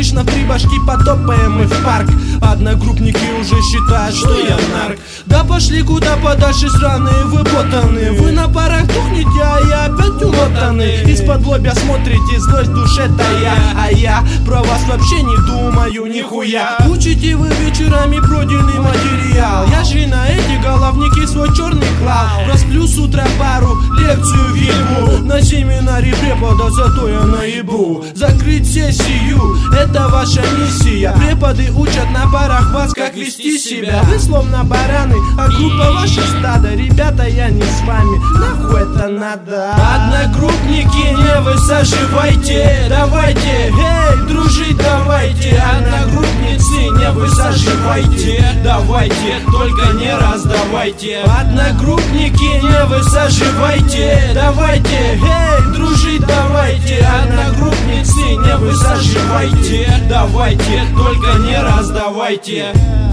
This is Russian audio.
обычно в три башки потопаем мы в парк. Одногруппники уже считают, что я нарк. Да пошли куда подальше, сраные вы ботаны. Вы на парах тухнете, а я опять умотаны. Из-под лобья смотрите, злость в душе тая, а я про вас вообще не думаю нихуя. Учите вы вечерами пройденный материал. Я же на эти головники свой черный клал. Просплю с утра пару, лекцию ебу. На семинаре препода, зато я наебу. Закрыть сессию, это ваша миссия. Преподы учат на парах вас, как вести себя. Вы словно бараны, а группа ваша стадо. Ребята, я не с вами, нахуй это надо. Одногруппники, не высаживайте, давайте, эй, дружить давайте. Одногруппницы, не высаживайте, давайте, только не раздавайте. Одногруппники, не высаживайте, давайте, эй, дружить давайте. Одногруппницы, не высаживайте, давайте, только не раздавайте.